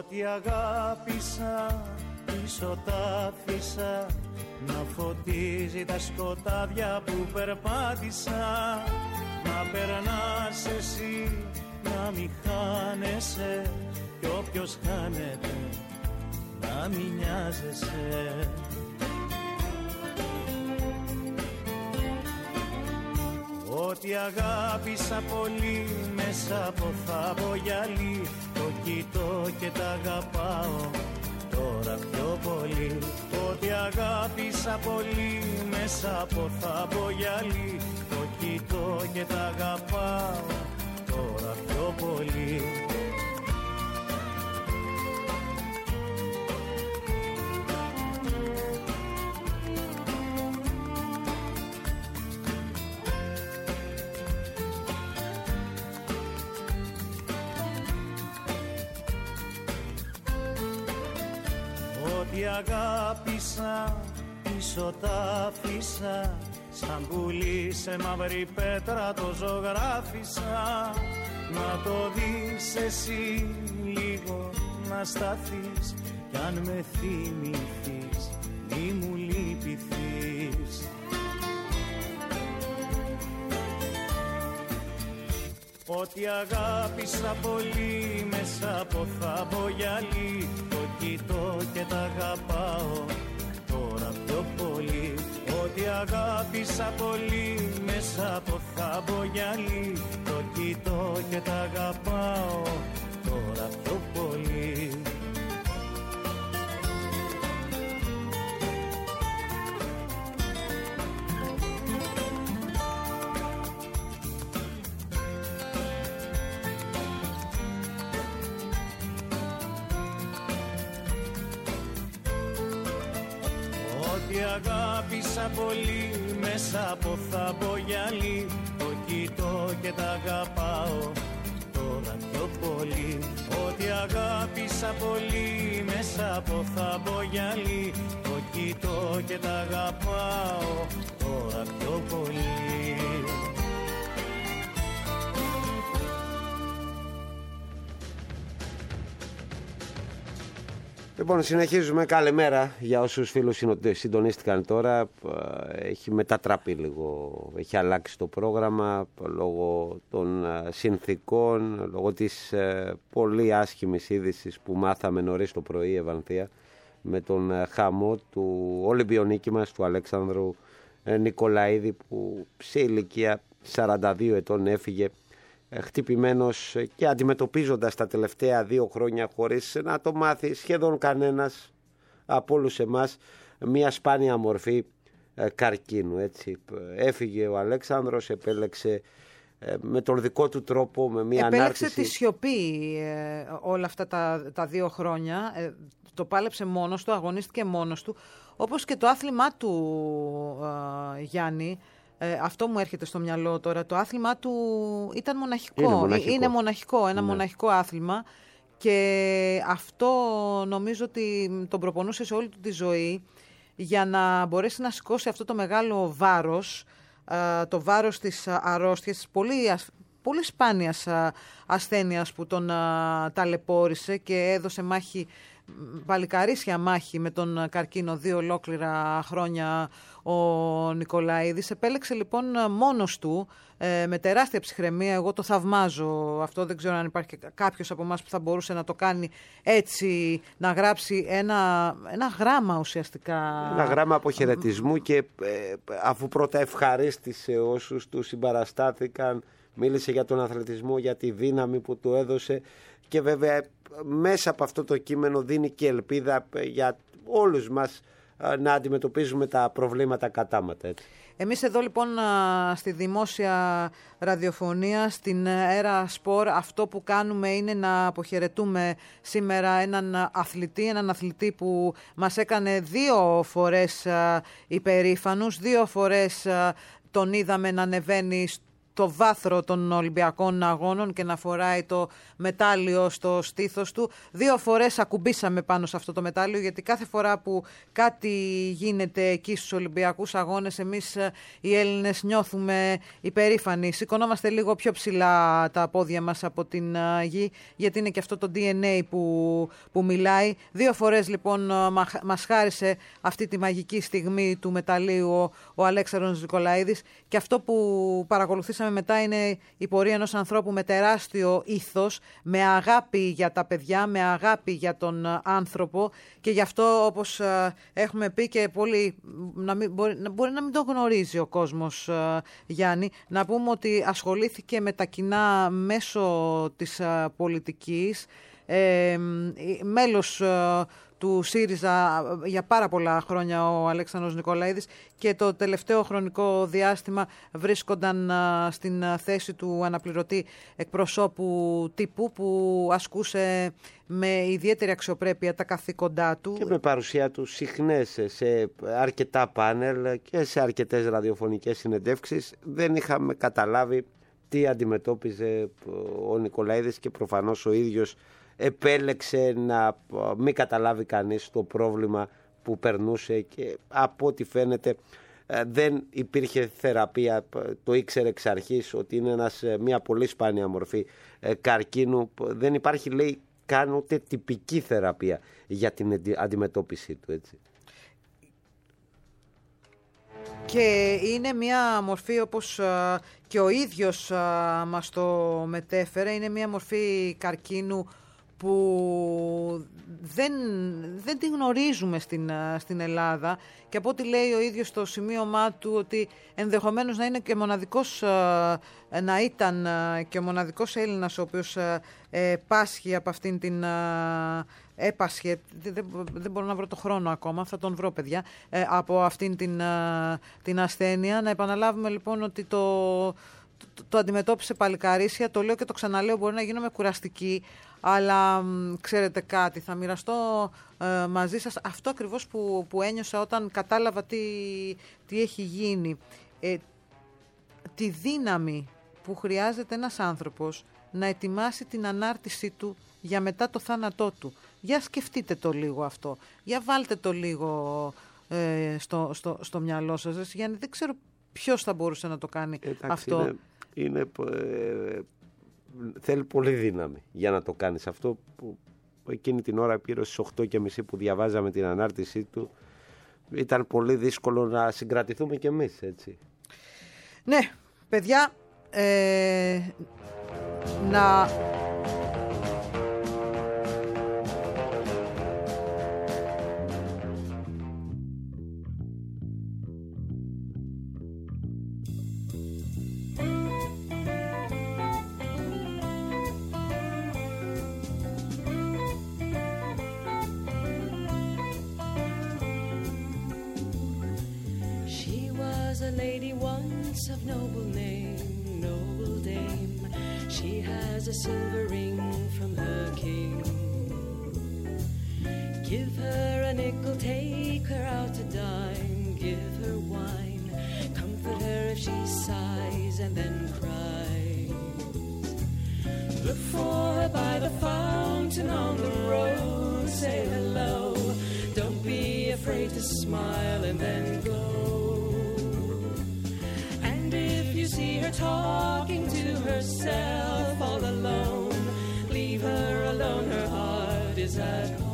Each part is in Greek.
Ό,τι αγάπησα πίσω τα άφησα να φωτίζει τα σκοτάδια που περπάτησα. Να περνάς εσύ, να μη χάνεσαι, κι όποιος χάνεται να μη νοιάζεσαι. Ό,τι αγάπησα πολύ μέσα από θάμπο γυαλί, το κοιτώ και τα αγαπάω τώρα πιο πολύ. Ό,τι αγάπησα πολύ μέσα από θάμπο γυαλί, το κοιτώ και τα αγαπάω τώρα πιο πολύ. Ό,τι αγάπησα πίσω τα άφησα, σαν πουλί σε μαύρη πέτρα το ζωγράφισα. Να το δεις εσύ λίγο, να σταθείς, κι αν με θυμηθείς μη μου λυπηθείς. Ό,τι αγάπησα πολύ μέσα από θάμπο γυαλί, το κοιτώ και τα αγαπάω τώρα πιο πολύ. Ό,τι αγάπησα πολύ μέσα από θάμπο γυαλί, το κοιτώ και τα αγαπάω τώρα πιο πολύ. Ό,τι αγάπησα πολύ μέσα από θάμπο γυαλί, το κοιτώ και τα αγαπάω τώρα πιο πολύ. Ό,τι αγάπησα πολύ μέσα από θάμπο γυαλί, το κοιτώ και τα αγαπάω τώρα πιο πολύ. Λοιπόν, συνεχίζουμε. Καλημέρα για όσους φίλους συντονίστηκαν τώρα. Έχει μετατραπεί λίγο, έχει αλλάξει το πρόγραμμα λόγω των συνθήκων, λόγω της πολύ άσχημης είδησης που μάθαμε νωρίς το πρωί, Ευανθία, με τον χαμό του Ολυμπιονίκη μας, του Αλέξανδρου Νικολαίδη, που σε ηλικία 42 ετών έφυγε χτυπημένος και αντιμετωπίζοντας τα τελευταία 2 χρόνια, χωρίς να το μάθει σχεδόν κανένας από όλους εμάς, μια σπάνια μορφή καρκίνου. Έτσι. Έφυγε ο Αλέξανδρος, επέλεξε με τον δικό του τρόπο, με μια ανάρτηση. Επέλεξε τη σιωπή όλα αυτά τα 2 χρόνια. Το πάλεψε μόνος του, αγωνίστηκε μόνος του, όπως και το άθλημά του, Γιάννη. Αυτό μου έρχεται στο μυαλό τώρα. Το άθλημά του ήταν μοναχικό. Είναι μοναχικό, ένα μοναχικό άθλημα, και αυτό νομίζω ότι τον προπονούσε σε όλη του τη ζωή για να μπορέσει να σηκώσει αυτό το μεγάλο βάρος, το βάρος της αρρώστιας, της πολύ σπάνιας ασθένειας που τον ταλαιπώρησε και έδωσε μάχη, παλικαρίσια μάχη με τον καρκίνο 2 ολόκληρα χρόνια ο Νικολαίδης. Επέλεξε λοιπόν μόνος του, με τεράστια ψυχραιμία. Εγώ το θαυμάζω αυτό. Δεν ξέρω αν υπάρχει κάποιος από εμάς που θα μπορούσε να το κάνει έτσι, να γράψει ένα γράμμα ουσιαστικά. Ένα γράμμα αποχαιρετισμού, και αφού πρώτα ευχαρίστησε όσους του συμπαραστάθηκαν, μίλησε για τον αθλητισμό, για τη δύναμη που του έδωσε, και βέβαια μέσα από αυτό το κείμενο δίνει και ελπίδα για όλους μας να αντιμετωπίζουμε τα προβλήματα κατάματα. Έτσι. Εμείς εδώ λοιπόν στη δημόσια ραδιοφωνία, στην Έρα Σπορ, αυτό που κάνουμε είναι να αποχαιρετούμε σήμερα έναν αθλητή που μας έκανε 2 φορές υπερήφανους, 2 φορές τον είδαμε να ανεβαίνει το βάθρο των Ολυμπιακών Αγώνων και να φοράει το μετάλλιο στο στήθος του. 2 φορές ακουμπήσαμε πάνω σε αυτό το μετάλλιο, γιατί κάθε φορά που κάτι γίνεται εκεί στους Ολυμπιακούς Αγώνες, εμείς οι Έλληνες νιώθουμε υπερήφανοι. Σηκωνόμαστε λίγο πιο ψηλά τα πόδια μας από την γη, γιατί είναι και αυτό το DNA που μιλάει. 2 φορές λοιπόν μας χάρισε αυτή τη μαγική στιγμή του μεταλλίου ο Αλέξανδρος Νικολαίδης, και αυτό που παρακολουθήσαμε μετά είναι η πορεία ενός ανθρώπου με τεράστιο ήθος, με αγάπη για τα παιδιά, με αγάπη για τον άνθρωπο, και γι' αυτό, όπως έχουμε πει και πολύ, μπορεί να μην το γνωρίζει ο κόσμος, Γιάννη, να πούμε ότι ασχολήθηκε με τα κοινά μέσω της πολιτικής, μέλος του ΣΥΡΙΖΑ για πάρα πολλά χρόνια ο Αλέξανδρος Νικολαίδης, και το τελευταίο χρονικό διάστημα βρίσκονταν στην θέση του αναπληρωτή εκπροσώπου τύπου, που ασκούσε με ιδιαίτερη αξιοπρέπεια τα καθήκοντά του. Και με παρουσία του συχνές σε αρκετά πάνελ και σε αρκετές ραδιοφωνικές συνεντεύξεις. Δεν είχαμε καταλάβει τι αντιμετώπιζε ο Νικολαίδης, και προφανώς ο ίδιος επέλεξε να μην καταλάβει κανείς το πρόβλημα που περνούσε, και από ό,τι φαίνεται δεν υπήρχε θεραπεία. Το ήξερε εξ αρχής ότι είναι μια πολύ σπάνια μορφή καρκίνου. Δεν υπάρχει, λέει, καν ούτε τυπική θεραπεία για την αντιμετώπιση του, έτσι. Και είναι μια μορφή, όπως και ο ίδιος μας το μετέφερε, είναι μια μορφή καρκίνου που δεν τη γνωρίζουμε στην Ελλάδα, και από ό,τι λέει ο ίδιος στο σημείωμά του, ότι ενδεχομένως να είναι και μοναδικός, να ήταν και ο μοναδικός Έλληνας ο οποίος πάσχει από αυτήν την έπασχε, δεν μπορώ να βρω το χρόνο ακόμα, θα τον βρω, παιδιά, από αυτήν την ασθένεια. Να επαναλάβουμε λοιπόν ότι το αντιμετώπισε παλικαρίσια. Το λέω και το ξαναλέω, μπορεί να γίνομαι κουραστική, αλλά ξέρετε κάτι, θα μοιραστώ μαζί σας αυτό ακριβώς που ένιωσα όταν κατάλαβα τι έχει γίνει. Τη δύναμη που χρειάζεται ένας άνθρωπος να ετοιμάσει την ανάρτησή του για μετά το θάνατό του. Για σκεφτείτε το λίγο αυτό. Για βάλτε το λίγο στο μυαλό σας. Γιατί δεν ξέρω ποιος θα μπορούσε να το κάνει. Αυτό. Θέλει πολύ δύναμη για να το κάνεις αυτό, που εκείνη την ώρα πήρε στις 8:30 που διαβάζαμε την ανάρτησή του. Ήταν πολύ δύσκολο να συγκρατηθούμε κι εμείς, έτσι. Ναι, παιδιά, να... a lady once of noble name, noble dame. She has a silver ring from her king. Give her a nickel, take her out to dine. Give her wine, comfort her if she sighs and then cries. Look for her by the fountain on the road. Say hello, don't be afraid to smile and then go. See her talking to herself all alone. Leave her alone, her heart is at home.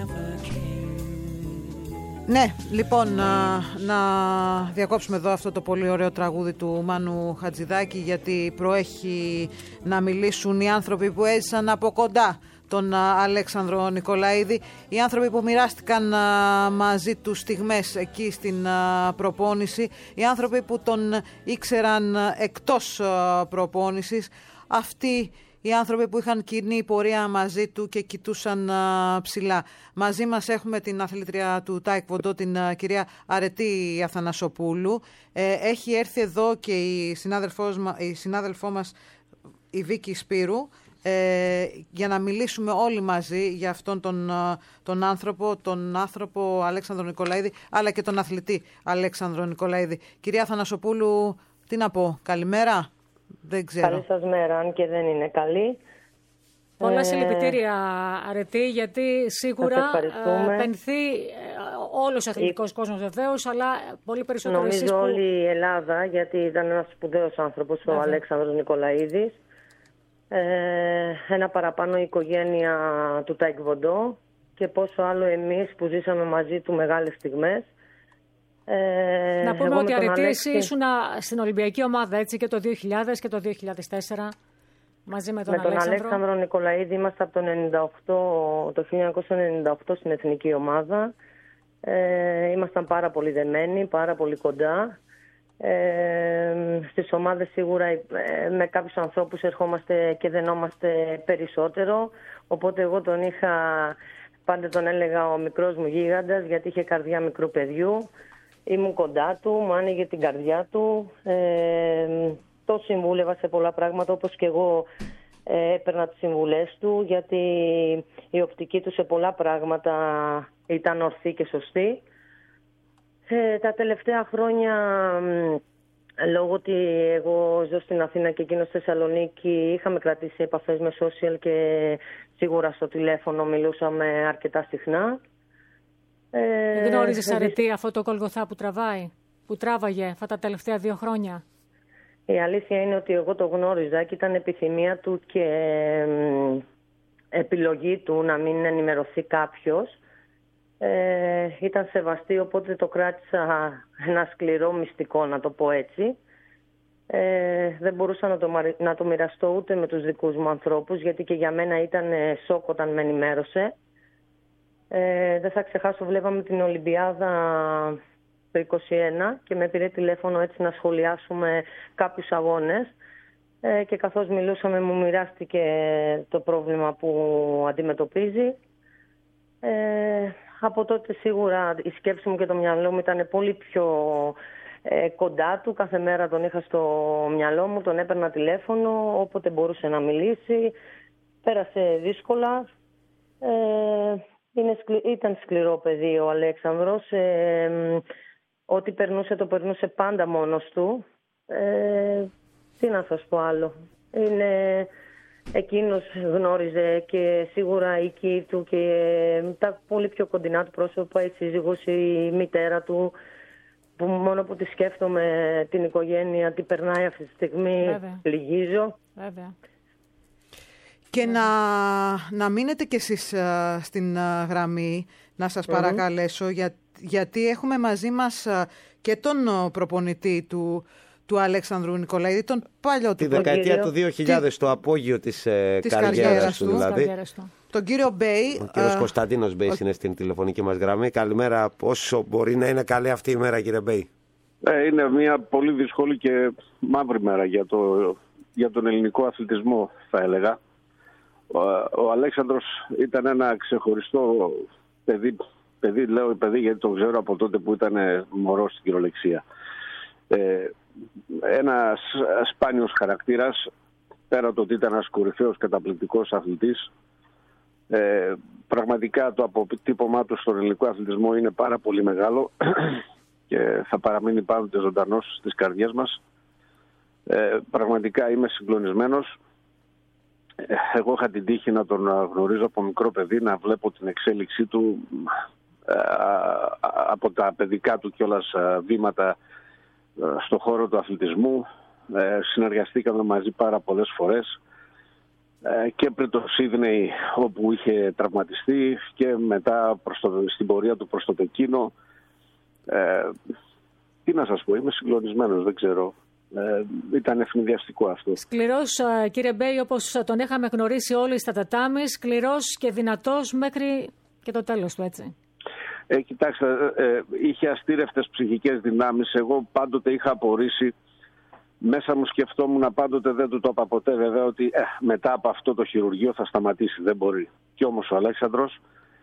never came. Ναι, λοιπόν, να διακόψουμε εδώ αυτό το πολύ ωραίο τραγούδι του Μάνου Χατζηδάκη, γιατί προέχει να μιλήσουν οι άνθρωποι που έζησαν από κοντά τον Αλέξανδρο Νικολαίδη, οι άνθρωποι που μοιράστηκαν μαζί τους στιγμές εκεί στην προπόνηση, οι άνθρωποι που τον ήξεραν εκτός προπόνησης, αυτοί οι άνθρωποι που είχαν κοινή πορεία μαζί του και κοιτούσαν ψηλά. Μαζί μας έχουμε την αθλήτρια του Τάικβοντο, την κυρία Αρετή Αθανασοπούλου. Έχει έρθει εδώ και η συνάδελφό μας η Βίκη Σπύρου, για να μιλήσουμε όλοι μαζί για αυτόν τον άνθρωπο Αλέξανδρο Νικολαίδη, αλλά και τον αθλητή Αλέξανδρο Νικολαίδη. Κυρία Αθανασοπούλου, τι να πω, καλημέρα. Δεν ξέρω. Καλή σας μέρα, αν και δεν είναι καλή. Πολλά συλληπιτήρια, Αρετή, γιατί σίγουρα πενθεί όλος ο αθλητικός κόσμος βεβαίως, αλλά πολύ περισσότερο νομίζω εσείς που... όλη η Ελλάδα, γιατί ήταν ένας σπουδαίος άνθρωπος ο Αλέξανδρος Νικολαίδης. Ένα παραπάνω η οικογένεια του Τάικβοντο και πόσο άλλο εμείς που ζήσαμε μαζί του μεγάλες στιγμές. Να πούμε ότι Αρετή, εσύ ήσουν στην Ολυμπιακή ομάδα, έτσι, και το 2000 και το 2004 μαζί με τον Αλέξανδρο Νικολαίδη. Είμαστε από το 1998 στην εθνική ομάδα. Ήμασταν πάρα πολύ δεμένοι, πάρα πολύ κοντά. Στις ομάδες σίγουρα με κάποιους ανθρώπους ερχόμαστε και δενόμαστε περισσότερο, οπότε εγώ τον είχα, πάντα τον έλεγα ο μικρός μου γίγαντας, γιατί είχε καρδιά μικρού παιδιού. Ήμουν κοντά του, μου άνοιγε την καρδιά του, το συμβούλευα σε πολλά πράγματα, όπως και εγώ έπαιρνα τις συμβουλές του, γιατί η οπτική του σε πολλά πράγματα ήταν ορθή και σωστή. Τα τελευταία χρόνια, λόγω ότι εγώ ζω στην Αθήνα και εκείνος στη Θεσσαλονίκη, είχαμε κρατήσει επαφές με social και σίγουρα στο τηλέφωνο μιλούσαμε αρκετά συχνά. Γνώριζες, Αρετή, αυτό το Κολγοθά που τράβαγε αυτά τα τελευταία 2 χρόνια? Η αλήθεια είναι ότι εγώ το γνώριζα και ήταν επιθυμία του και επιλογή του να μην ενημερωθεί κάποιος. Ήταν σεβαστή, οπότε το κράτησα ένα σκληρό μυστικό, να το πω έτσι. Δεν μπορούσα να το μοιραστώ ούτε με τους δικούς μου ανθρώπους, γιατί και για μένα ήταν σοκ όταν με ενημέρωσε. Δεν θα ξεχάσω, βλέπαμε την Ολυμπιάδα το 2021 και με πήρε τηλέφωνο έτσι να σχολιάσουμε κάποιους αγώνες, και καθώς μιλούσαμε μου μοιράστηκε το πρόβλημα που αντιμετωπίζει. Από τότε σίγουρα η σκέψη μου και το μυαλό μου ήταν πολύ πιο κοντά του. Κάθε μέρα τον είχα στο μυαλό μου, τον έπαιρνα τηλέφωνο όποτε μπορούσε να μιλήσει. Πέρασε δύσκολα. Ήταν σκληρό παιδί ο Αλέξανδρος. Ό,τι περνούσε το περνούσε πάντα μόνος του. Τι να σας πω άλλο. Εκείνος γνώριζε και σίγουρα η οικοί του και τα πολύ πιο κοντινά του πρόσωπα, η σύζυγος, η μητέρα του, που μόνο που τη σκέφτομαι την οικογένεια, τι περνάει αυτή τη στιγμή, βέβαια, λυγίζω. Βέβαια. Και να μείνετε κι εσείς στην γραμμή, να σας παρακαλέσω, γιατί έχουμε μαζί μας και τον προπονητή του Αλέξανδρου Νικολαίδη, τον παλιό τη δεκαετία του 2000, το απόγειο της καριέρας του δηλαδή. Τον κύριο Μπέι. Ο κύριος Κωνσταντίνος Μπέι είναι στην τηλεφωνική μας γραμμή. Καλημέρα. Πόσο μπορεί να είναι καλή αυτή η μέρα, κύριε Μπέι? Είναι μια πολύ δύσκολη και μαύρη μέρα για τον ελληνικό αθλητισμό, θα έλεγα. Ο Αλέξανδρος ήταν ένα ξεχωριστό παιδί, λέω παιδί γιατί τον ξέρω από τότε που ήταν μωρός στην κυριολεξία. Ένας σπάνιος χαρακτήρας, πέρα το ότι ήταν ένας κορυφαίος καταπληκτικός αθλητής. Πραγματικά το αποτύπωμά του στον ελληνικό αθλητισμό είναι πάρα πολύ μεγάλο και θα παραμείνει πάντοτε ζωντανός στις καρδιές μας. Πραγματικά είμαι συγκλονισμένος. Εγώ είχα την τύχη να τον γνωρίζω από μικρό παιδί, να βλέπω την εξέλιξή του από τα παιδικά του κιόλας βήματα στον χώρο του αθλητισμού. Συνεργαστήκαμε μαζί πάρα πολλές φορές. και πριν το Σίδνεϊ όπου είχε τραυματιστεί και μετά στην πορεία του προς το Πεκίνο. Τι να σας πω, είμαι συγκλονισμένος, δεν ξέρω. Ήταν ευνηδιαστικό αυτό. Σκληρός, κύριε Μπέι, όπως τον είχαμε γνωρίσει όλοι στα τατάμι, σκληρός και δυνατός μέχρι και το τέλος του, έτσι. Κοιτάξτε, είχε αστήρευτες ψυχικές δυνάμεις. Εγώ πάντοτε είχα απορρίσει, μέσα μου σκεφτόμουν πάντοτε, δεν του το είπα ποτέ βέβαια, ότι μετά από αυτό το χειρουργείο θα σταματήσει, δεν μπορεί. Κι όμως ο Αλέξανδρος,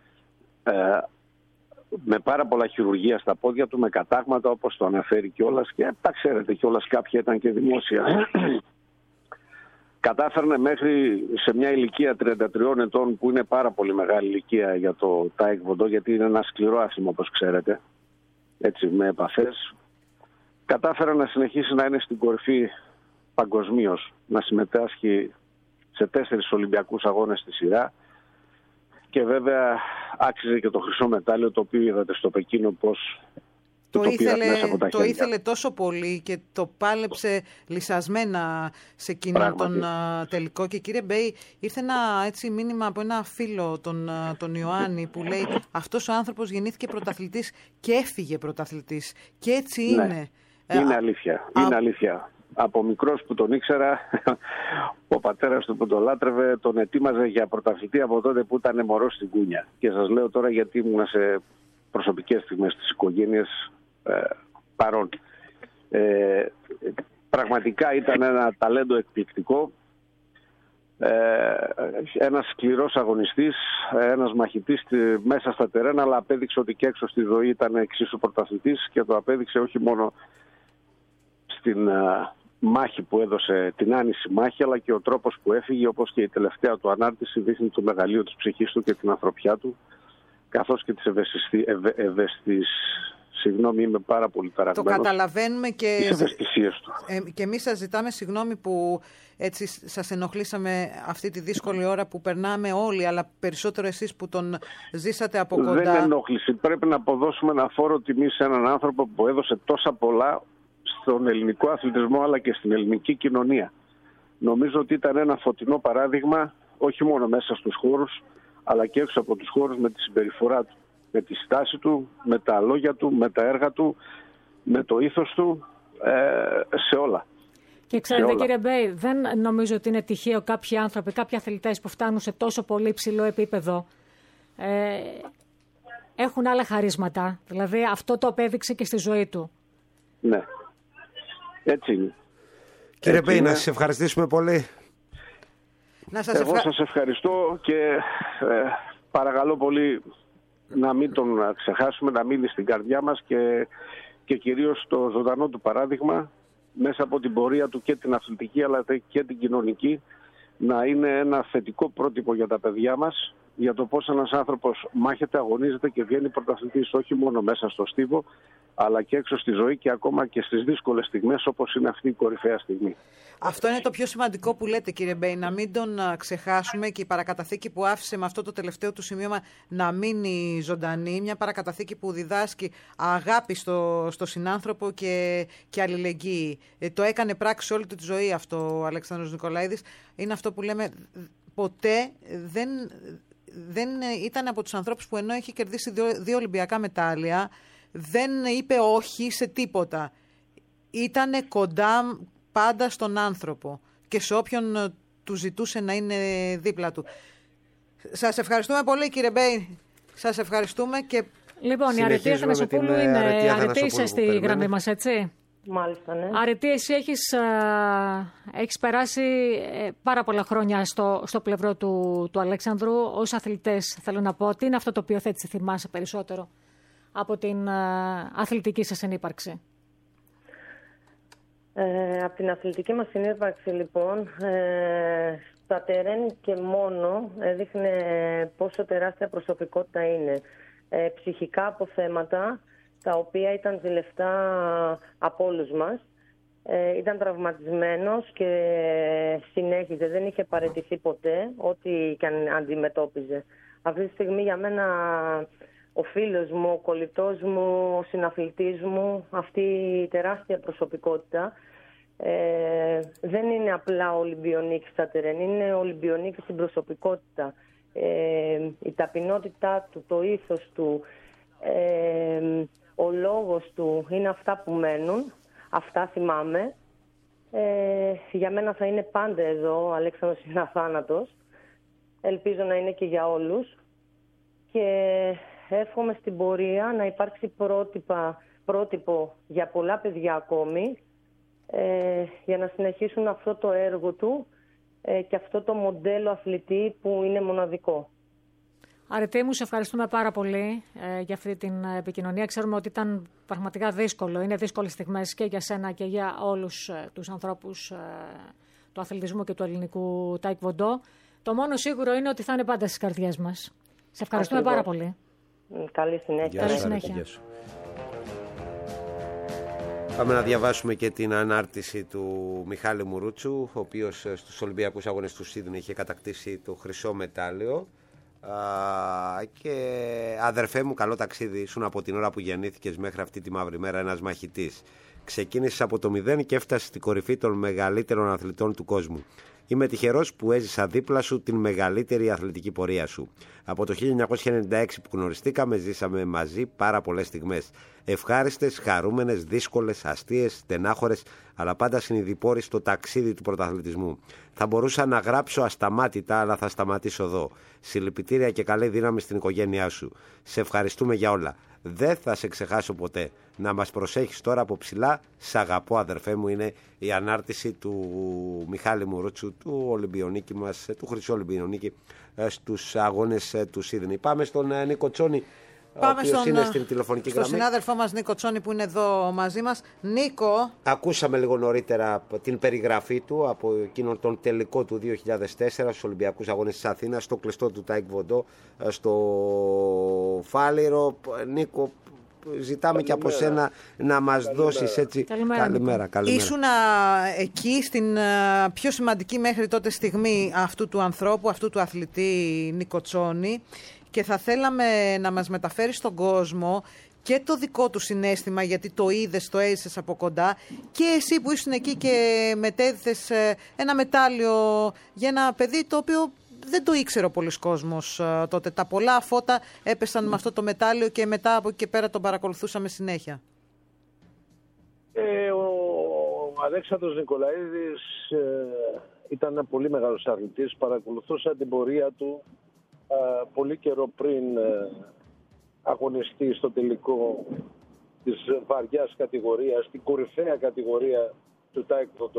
με πάρα πολλά χειρουργία στα πόδια του, με κατάγματα όπως το αναφέρει κιόλας, και τα ξέρετε κιόλας, κάποια ήταν και δημόσια, κατάφερνε μέχρι σε μια ηλικία 33 ετών, που είναι πάρα πολύ μεγάλη ηλικία για το Taekwondo, γιατί είναι ένα σκληρό άθλημα όπως ξέρετε, έτσι, με επαφές. Κατάφερε να συνεχίσει να είναι στην κορυφή παγκοσμίως, να συμμετάσχει σε 4 Ολυμπιακούς αγώνες στη σειρά, και βέβαια άξιζε και το χρυσό μετάλλιο, το οποίο είδατε στο Πεκίνο πώς το ήθελε τόσο πολύ και το πάλεψε λυσασμένα σε εκείνο τον τελικό. Και κύριε Μπέι, ήρθε ένα έτσι μήνυμα από ένα φίλο, τον Ιωάννη, που λέει αυτός ο άνθρωπος γεννήθηκε πρωταθλητής και έφυγε πρωταθλητής. Και έτσι είναι. Είναι αλήθεια. Είναι αλήθεια. Από μικρός που τον ήξερα, ο πατέρας του που τον λάτρευε, τον ετοίμαζε για πρωταθλητή από τότε που ήταν μωρός στην κούνια. Και σας λέω τώρα γιατί ήμουν σε προσωπικές στιγμές της οικογένειας παρόν. Πραγματικά ήταν ένα ταλέντο εκπληκτικό, ένας σκληρός αγωνιστής, ένας μαχητής μέσα στα τερένα, αλλά απέδειξε ότι και έξω στη ζωή ήταν εξίσου πρωταθλητής, και το απέδειξε όχι μόνο στην μάχη που έδωσε, την άνηση μάχη, αλλά και ο τρόπος που έφυγε, όπως και η τελευταία του ανάρτηση δείχνει το μεγαλείο της ψυχής του και την ανθρωπιά του, καθώς και τις συγγνώμη, είμαι πάρα πολύ ταραγμένος. Το καταλαβαίνουμε και τις ευαισθησίες του. Και εμείς σας ζητάμε συγγνώμη που έτσι σας ενοχλήσαμε αυτή τη δύσκολη ώρα που περνάμε όλοι, αλλά περισσότερο εσείς που τον ζήσατε από κοντά. Δεν ενόχληση. Πρέπει να αποδώσουμε ένα φόρο τιμή σε έναν άνθρωπο που έδωσε τόσα πολλά στον ελληνικό αθλητισμό, αλλά και στην ελληνική κοινωνία. Νομίζω ότι ήταν ένα φωτεινό παράδειγμα, όχι μόνο μέσα στους χώρους, αλλά και έξω από τους χώρους, με τη συμπεριφορά του, με τη στάση του, με τα λόγια του, με τα έργα του, με το ήθος του, σε όλα. Και ξέρετε κύριε Μπέι, δεν νομίζω ότι είναι τυχαίο κάποιοι άνθρωποι, κάποιοι αθλητές που φτάνουν σε τόσο πολύ ψηλό επίπεδο, έχουν άλλα χαρίσματα. Δηλαδή αυτό το απέδειξε και στη ζωή του. Ναι, έτσι είναι. Κύριε Μπέι, να σας ευχαριστήσουμε πολύ. Εγώ σας ευχαριστώ και παρακαλώ πολύ να μην τον ξεχάσουμε, να μείνει στην καρδιά μας, και κυρίως το ζωντανό του παράδειγμα μέσα από την πορεία του, και την αθλητική αλλά και την κοινωνική, να είναι ένα θετικό πρότυπο για τα παιδιά μας, για το πώς ένας άνθρωπος μάχεται, αγωνίζεται και βγαίνει πρωταθλητής, όχι μόνο μέσα στο στίβο, αλλά και έξω στη ζωή, και ακόμα και στις δύσκολες στιγμές, όπως είναι αυτή η κορυφαία στιγμή. Αυτό είναι το πιο σημαντικό που λέτε, κύριε Μπέι, να μην τον ξεχάσουμε, και η παρακαταθήκη που άφησε με αυτό το τελευταίο του σημείωμα να μείνει ζωντανή, μια παρακαταθήκη που διδάσκει αγάπη στο συνάνθρωπο και αλληλεγγύη. Το έκανε πράξη όλη του τη ζωή αυτό ο Αλέξανδρος Νικολαίδης. Είναι αυτό που λέμε, ποτέ δεν ήταν από τους ανθρώπους που, ενώ είχε κερδίσει 2 Ολυμπιακά μετάλλια, δεν είπε όχι σε τίποτα. Ήτανε κοντά πάντα στον άνθρωπο και σε όποιον του ζητούσε να είναι δίπλα του. Σας ευχαριστούμε πολύ, κύριε Μπέι. Σας ευχαριστούμε. Και λοιπόν, η Αρετή Αθανασοπούλου είναι Αρετή, είσαι στη γραμμή μας, έτσι. Μάλιστα, ναι. Αρετή, εσύ έχεις περάσει πάρα πολλά χρόνια στο πλευρό του Αλέξανδρου. Ως αθλητές, θέλω να πω, τι είναι αυτό το οποίο θα έτσι θυμάσαι περισσότερο από την αθλητική σας συνύπαρξη? Από την αθλητική μας συνύπαρξη, λοιπόν, στα τερέν και μόνο έδειχνε πόσο τεράστια προσωπικότητα είναι. Ψυχικά αποθέματα, τα οποία ήταν ζηλευτά από όλους μας. Ήταν τραυματισμένος και συνέχιζε, δεν είχε παραιτηθεί ποτέ, ό,τι και αν αντιμετώπιζε. Αυτή τη στιγμή για μένα ο φίλος μου, ο κολλητός μου, ο συναθλητής μου, αυτή η τεράστια προσωπικότητα, δεν είναι απλά Ολυμπιονίκη στα τερέν, είναι Ολυμπιονίκη στην προσωπικότητα. Η ταπεινότητά του, το ήθος του, ο λόγος του είναι αυτά που μένουν, αυτά θυμάμαι. Για μένα θα είναι πάντα εδώ, ο Αλέξανδρος είναι αθάνατος. Ελπίζω να είναι και για όλους. Και εύχομαι στην πορεία να υπάρξει πρότυπο για πολλά παιδιά ακόμη, για να συνεχίσουν αυτό το έργο του και αυτό το μοντέλο αθλητή που είναι μοναδικό. Αρετή μου, σε ευχαριστούμε πάρα πολύ για αυτή την επικοινωνία. Ξέρουμε ότι ήταν πραγματικά δύσκολο. Είναι δύσκολες στιγμές και για σένα και για όλους τους ανθρώπους του αθλητισμού και του ελληνικού τάικβοντό. Το μόνο σίγουρο είναι ότι θα είναι πάντα στις καρδιές μας. Σε ευχαριστούμε πάρα πολύ. Καλή συνέχεια. Καλή συνέχεια. Πάμε να διαβάσουμε και την ανάρτηση του Μιχάλη Μουρούτσου, ο οποίος στους Ολυμπιακούς Αγώνες του Σίδνεϊ είχε κατακτήσει το χρυσό μετάλλιο. Και αδερφέ μου, καλό ταξίδι. Ήσουν από την ώρα που γεννήθηκες μέχρι αυτή τη μαύρη μέρα ένας μαχητής. Ξεκίνησες από το 0 και έφτασες στην κορυφή των μεγαλύτερων αθλητών του κόσμου. Είμαι τυχερός που έζησα δίπλα σου την μεγαλύτερη αθλητική πορεία σου. Από το 1996 που γνωριστήκαμε, ζήσαμε μαζί πάρα πολλές στιγμές. Ευχάριστες, χαρούμενες, δύσκολες, αστείες, στενάχωρες, αλλά πάντα συνειδηπόρης στο ταξίδι του πρωταθλητισμού. Θα μπορούσα να γράψω ασταμάτητα, αλλά θα σταματήσω εδώ. Συλληπιτήρια και καλή δύναμη στην οικογένειά σου. Σε ευχαριστούμε για όλα. Δεν θα σε ξεχάσω ποτέ. Να μας προσέχεις τώρα από ψηλά. Σ' αγαπώ, αδερφέ μου. Είναι η ανάρτηση του Μιχάλη Μουρούτσου, του Ολυμπιονίκη μας, του χρυσού Ολυμπιονίκη, στους αγώνες του Σίδνεϊ. Πάμε στον Νίκο Τσόνη. Πάμε στον συνάδελφό μας Νίκο Τσόνη που είναι εδώ μαζί μας. Νίκο. Ακούσαμε λίγο νωρίτερα την περιγραφή του από εκείνον τον τελικό του 2004 στους Ολυμπιακούς Αγώνες της Αθήνας, στο κλειστό του Τάικβοντό, στο Φάληρο. Νίκο, ζητάμε και από σένα να μας δώσεις έτσι. Καλημέρα. Ήσουν εκεί στην πιο σημαντική μέχρι τότε στιγμή αυτού του ανθρώπου, αυτού του αθλητή Νίκο Τσόνη. Και θα θέλαμε να μας μεταφέρεις στον κόσμο και το δικό του συναίσθημα, γιατί το είδες, το έζησες από κοντά, και εσύ που ήσουν εκεί και μετέδιδες ένα μετάλλιο για ένα παιδί το οποίο δεν το ήξερε ο πολλής κόσμος τότε. Τα πολλά φώτα έπεσαν με αυτό το μετάλλιο και μετά από εκεί και πέρα τον παρακολουθούσαμε συνέχεια. Ο Αλέξανδρος Νικολαίδης ήταν ένα πολύ μεγάλος αθλητής. Παρακολουθούσα την πορεία του πολύ καιρό πριν αγωνιστεί στο τελικό της βαριάς κατηγορίας, την κορυφαία κατηγορία του Τάικβοντό.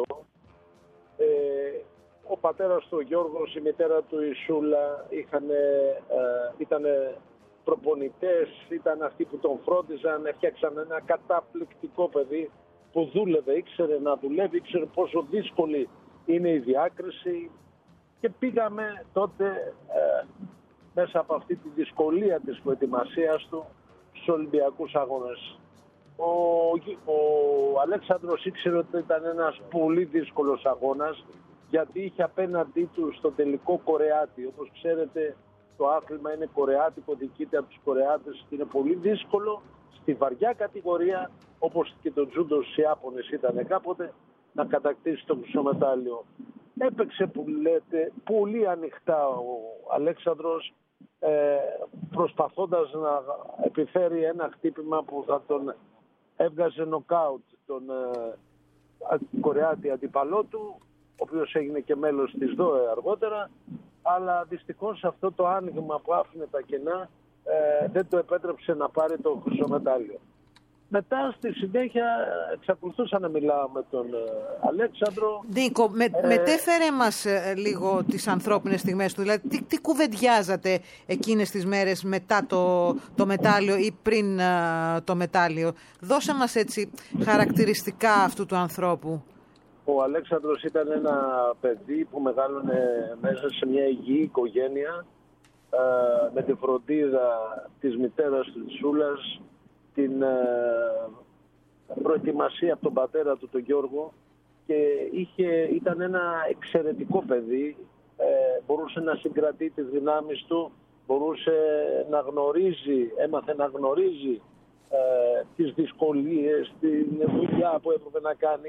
Ο πατέρας του ο Γιώργος, η μητέρα του η Σούλα ήταν προπονητές, ήταν αυτοί που τον φρόντιζαν, έφτιαξαν ένα καταπληκτικό παιδί που δούλευε, ήξερε να δουλεύει, ήξερε πόσο δύσκολη είναι η διάκριση, και πήγαμε τότε μέσα από αυτή τη δυσκολία της προετοιμασίας του στους Ολυμπιακούς Αγώνες. Ο Αλέξανδρος ήξερε ότι ήταν ένας πολύ δύσκολος αγώνας, γιατί είχε απέναντί του στο τελικό Κορεάτη. Όπως ξέρετε, το άθλημα είναι κορεάτικο, διοικείται από τους Κορεάτες και είναι πολύ δύσκολο στη βαριά κατηγορία, όπως και το τζούντο στους Ιάπωνες ήταν κάποτε, να κατακτήσει το χρυσό μετάλλιο. Έπαιξε, που λέτε, πολύ ανοιχτά ο Αλέξανδρος, προσπαθώντας να επιφέρει ένα χτύπημα που θα τον έβγαζε νοκάουτ τον Κορεάτη αντίπαλό του, ο οποίος έγινε και μέλος της ΔΟΕ αργότερα, αλλά δυστυχώς αυτό το άνοιγμα που άφηνε τα κενά δεν το επέτρεψε να πάρει το χρυσό μετάλλιο. Μετά στη συνέχεια εξακολουθούσα να μιλάω με τον Αλέξανδρο. Νίκο, μετέφερε μας λίγο τις ανθρώπινες στιγμές του. Δηλαδή, τι κουβεντιάζατε εκείνες τις μέρες μετά το μετάλλιο ή πριν το μετάλλιο. Δώσε μας έτσι χαρακτηριστικά αυτού του ανθρώπου. Ο Αλέξανδρος ήταν ένα παιδί που μεγάλωνε μέσα σε μια υγιή οικογένεια, με τη φροντίδα της μητέρας του, της Σούλας, την προετοιμασία από τον πατέρα του, τον Γιώργο, και ήταν ένα εξαιρετικό παιδί. Μπορούσε να συγκρατεί τις δυνάμεις του, μπορούσε να γνωρίζει, έμαθε να γνωρίζει τις δυσκολίες, την δουλειά που έπρεπε να κάνει.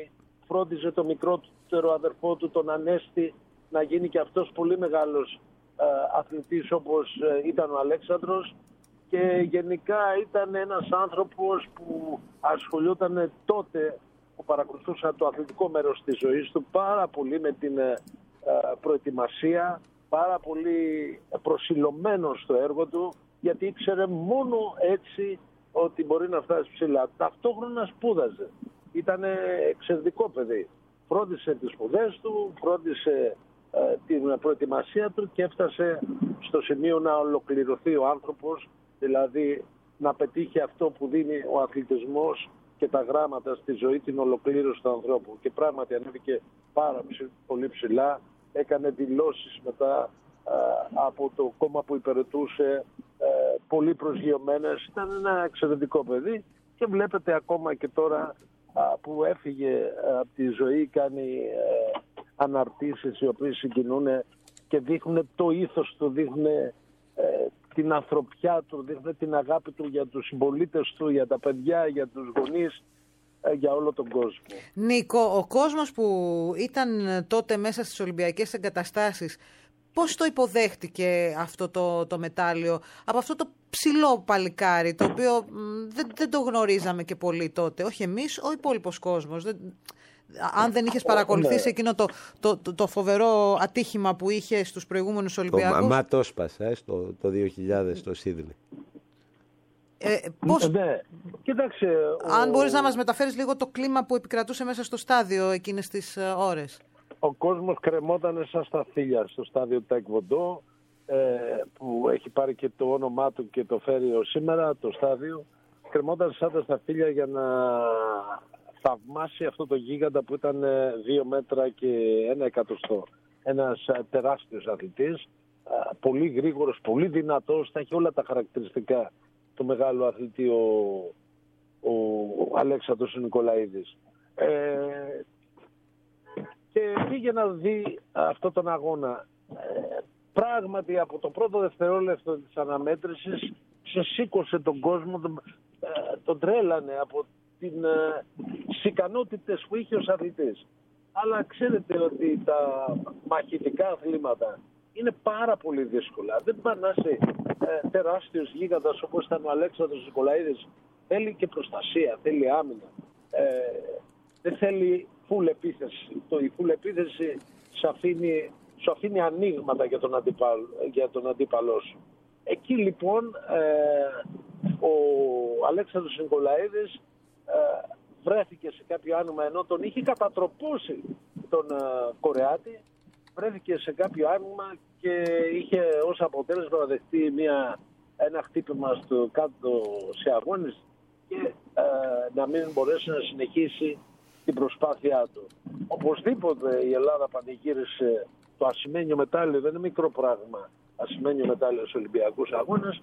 φρόντιζε το μικρότερο αδερφό του, τον Ανέστη, να γίνει και αυτός πολύ μεγάλος αθλητής όπως ήταν ο Αλέξανδρος, και γενικά ήταν ένας άνθρωπος που ασχολιόταν τότε, που παρακολουθούσα το αθλητικό μέρος της ζωής του, πάρα πολύ με την προετοιμασία, πάρα πολύ προσιλωμένος στο έργο του, γιατί ήξερε μόνο έτσι ότι μπορεί να φτάσει ψηλά. Ταυτόχρονα σπούδαζε. Ήταν εξαιρετικό παιδί. Φρόντισε τις σπουδές του, φρόντισε την προετοιμασία του και έφτασε στο σημείο να ολοκληρωθεί ο άνθρωπος, δηλαδή να πετύχει αυτό που δίνει ο αθλητισμός και τα γράμματα στη ζωή, την ολοκλήρωση του ανθρώπου. Και πράγματι ανέβηκε πάρα πολύ ψηλά, έκανε δηλώσεις μετά από το κόμμα που υπηρετούσε, πολύ προσγειωμένες. Ήταν ένα εξαιρετικό παιδί και βλέπετε ακόμα και τώρα που έφυγε από τη ζωή, κάνει αναρτήσεις οι οποίες συγκινούν και δείχνουν το ήθος του, δείχνουν την ανθρωπιά του, δείχνουν την αγάπη του για τους συμπολίτες του, για τα παιδιά, για τους γονείς, για όλο τον κόσμο. Νίκο, ο κόσμος που ήταν τότε μέσα στις Ολυμπιακές εγκαταστάσεις, πώς το υποδέχτηκε αυτό το μετάλλιο από αυτό το ψηλό παλικάρι, το οποίο δεν το γνωρίζαμε και πολύ τότε, όχι εμείς, ο υπόλοιπος κόσμος. Αν δεν είχες παρακολουθήσει εκείνο το φοβερό ατύχημα που είχε στους προηγούμενους Ολυμπιακούς. Μα το σπάσα το 2000 στο Σίδνεϊ. Πώς... Ναι. Κοίταξε, αν μπορείς να μας μεταφέρεις λίγο το κλίμα που επικρατούσε μέσα στο στάδιο εκείνες τις ώρες. Ο κόσμος κρεμόταν σαν σταφύλια στο στάδιο Ταϊκβοντό, που έχει πάρει και το όνομά του και το φέρει ως σήμερα, το στάδιο. Κρεμόταν σαν τα σταφύλια για να θαυμάσει αυτό το γίγαντα που ήταν 2 μέτρα και 1 εκατοστό. Ένας τεράστιος αθλητής, πολύ γρήγορος, πολύ δυνατός, θα έχει όλα τα χαρακτηριστικά του μεγάλου αθλητή ο Αλέξανδρος Νικολαίδης. Και πήγε να δει αυτόν τον αγώνα. Πράγματι από το πρώτο δευτερόλεπτο της αναμέτρησης σήκωσε τον κόσμο, τον τρέλανε από τις ικανότητες που είχε ως αθλητής. Αλλά ξέρετε ότι τα μαχητικά αθλήματα είναι πάρα πολύ δύσκολα. Δεν πάνε να είσαι τεράστιος γίγαντας όπως ήταν ο Αλέξανδρος Νικολαίδης. Θέλει και προστασία, θέλει άμυνα. Δεν θέλει φουλ επίθεση. Η φουλ επίθεση σου αφήνει ανοίγματα για τον αντίπαλό σου. Εκεί λοιπόν ο Αλέξανδρος Νικολαίδης βρέθηκε σε κάποιο άνοιγμα, ενώ τον είχε κατατροπώσει τον Κορεάτη, βρέθηκε σε κάποιο άνοιγμα και είχε ως αποτέλεσμα να δεχτεί ένα χτύπημα στο κάτω σε αγώνες και να μην μπορέσει να συνεχίσει την προσπάθειά του. Οπωσδήποτε η Ελλάδα πανηγύρισε το ασημένιο μετάλλιο, δεν είναι μικρό πράγμα, ασημένιο μετάλλιο στους Ολυμπιακούς Αγώνες.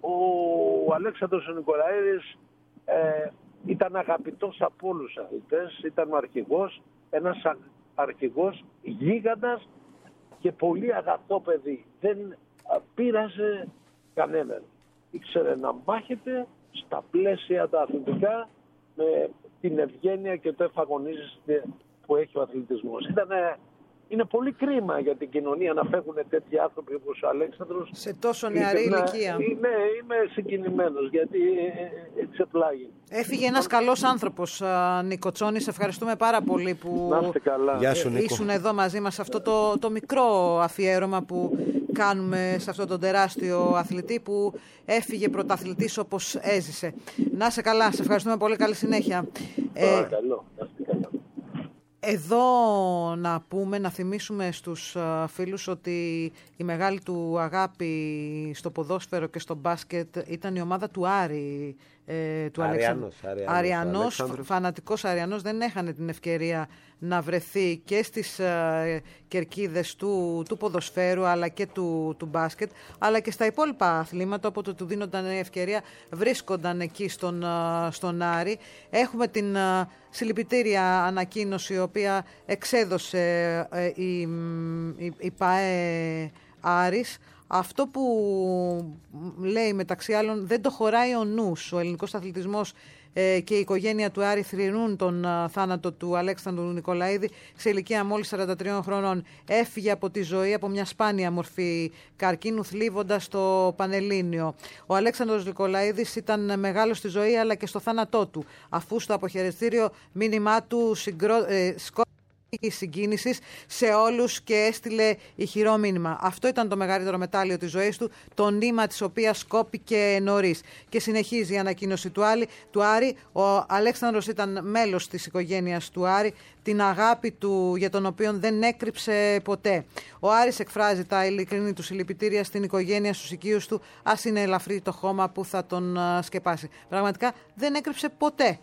Ο Αλέξανδρος Νικολαίδης ήταν αγαπητός από όλους τους αθλητές, ήταν ο αρχηγός, ένας αρχηγός γίγαντας και πολύ αγαθό παιδί. Δεν πείραζε κανέναν. Ήξερε να μάχεται στα πλαίσια τα αθλητικά με την ευγένεια και το εφαγωνίζεται που έχει ο αθλητισμός. Είναι πολύ κρίμα για την κοινωνία να φεύγουν τέτοιοι άνθρωποι όπως ο Αλέξανδρος. Σε τόσο νεαρή ηλικία. Ναι, είμαι συγκινημένος γιατί εξεπλάγει. Έφυγε ένας καλός άνθρωπος, Νίκο Τσόνη. Σε ευχαριστούμε πάρα πολύ που ήσουν εδώ μαζί μας σε αυτό το μικρό αφιέρωμα που κάνουμε σε αυτό τον τεράστιο αθλητή που έφυγε πρωταθλητής όπως έζησε. Να είσαι καλά, σε ευχαριστούμε πολύ, καλή συνέχεια. Παρακαλώ, να είστε καλά. Εδώ να θυμίσουμε στους φίλους ότι η μεγάλη του αγάπη στο ποδόσφαιρο και στο μπάσκετ ήταν η ομάδα του Άρη, του Αριανός, φανατικός Αριανός. Δεν έχανε την ευκαιρία να βρεθεί και στις κερκίδες του ποδοσφαίρου αλλά και του μπάσκετ, αλλά και στα υπόλοιπα αθλήματα, όποτε του δίνονταν ευκαιρία βρίσκονταν εκεί στον Άρη. Έχουμε την συλληπιτήρια ανακοίνωση η οποία εξέδωσε η ΠΑΕ Άρης αυτό που λέει μεταξύ άλλων δεν το χωράει ο νους. Ο ελληνικός αθλητισμός και η οικογένεια του Άρη θρηνούν τον θάνατο του Αλέξανδρου Νικολαίδη σε ηλικία μόλις 43 χρονών. Έφυγε από τη ζωή από μια σπάνια μορφή καρκίνου, θλίβοντας το Πανελλήνιο. Ο Αλέξανδρος Νικολαίδης ήταν μεγάλος στη ζωή αλλά και στο θάνατό του, αφού στο αποχαιρετήριο μήνυμά του συγκίνησης σε όλους και έστειλε ηχηρό μήνυμα. Αυτό ήταν το μεγαλύτερο μετάλλιο της ζωής του, το νήμα της οποίας κόπηκε νωρίς. Και συνεχίζει η ανακοίνωση του Άρη. Ο Αλέξανδρος ήταν μέλος της οικογένειας του Άρη, την αγάπη του για τον οποίο δεν έκρυψε ποτέ. Ο Άρης εκφράζει τα ειλικρινή του συλληπιτήρια στην οικογένεια, στους οικείους του, ας είναι ελαφρύ το χώμα που θα τον σκεπάσει. Πραγματικά δεν έκρυψε ποτέ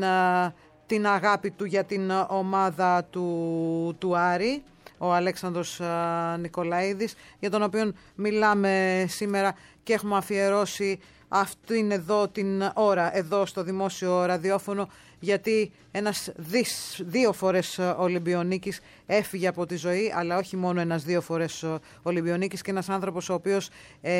την αγάπη του για την ομάδα του Άρη, ο Αλέξανδρος Νικολαίδης, για τον οποίο μιλάμε σήμερα και έχουμε αφιερώσει αυτήν εδώ την ώρα, εδώ στο δημόσιο ραδιόφωνο, γιατί ένας 2 φορές Ολυμπιονίκης έφυγε από τη ζωή, αλλά όχι μόνο ένας 2 φορές Ολυμπιονίκης, και ένας άνθρωπος ο οποίος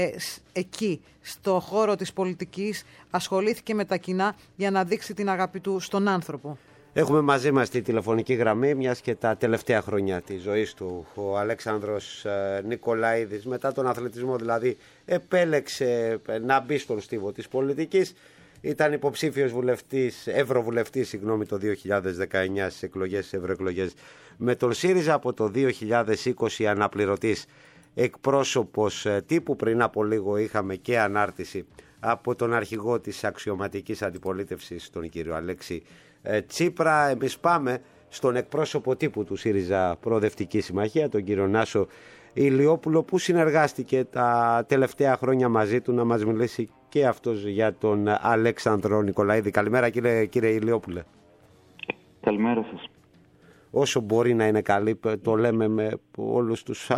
εκεί, στο χώρο της πολιτικής, ασχολήθηκε με τα κοινά για να δείξει την αγάπη του στον άνθρωπο. Έχουμε μαζί μας τη τηλεφωνική γραμμή, μιας και τα τελευταία χρόνια της ζωής του ο Αλέξανδρος Νικολαίδης, μετά τον αθλητισμό δηλαδή, επέλεξε να μπει στον στίβο της πολιτικής. Ήταν υποψήφιος ευρωβουλευτής το 2019 στις ευρωεκλογές με τον ΣΥΡΙΖΑ, από το 2020 αναπληρωτής εκπρόσωπος τύπου. Πριν από λίγο είχαμε και ανάρτηση από τον αρχηγό της αξιωματικής αντιπολίτευσης, τον κύριο Αλέξη Τσίπρα. Εμείς πάμε στον εκπρόσωπο τύπου του ΣΥΡΙΖΑ Προοδευτική Συμμαχία, τον κύριο Νάσο Ηλιόπουλο, που συνεργάστηκε τα τελευταία χρόνια μαζί του, να μας μιλήσει και αυτός για τον Αλέξανδρο Νικολαίδη. Καλημέρα κύριε Ηλιόπουλε. Καλημέρα σας. Όσο μπορεί να είναι καλή, το λέμε με όλους τους...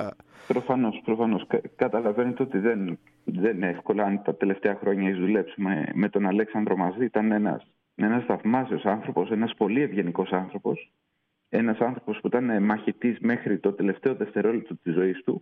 Προφανώς. Καταλαβαίνετε ότι δεν είναι εύκολα. Αν τα τελευταία χρόνια έχεις δουλέψει με τον Αλέξανδρο μαζί, ήταν ένας θαυμάσιος άνθρωπος, ένας πολύ ευγενικός άνθρωπος, ένας άνθρωπος που ήταν μαχητής μέχρι το τελευταίο δευτερόλεπτο της ζωής του,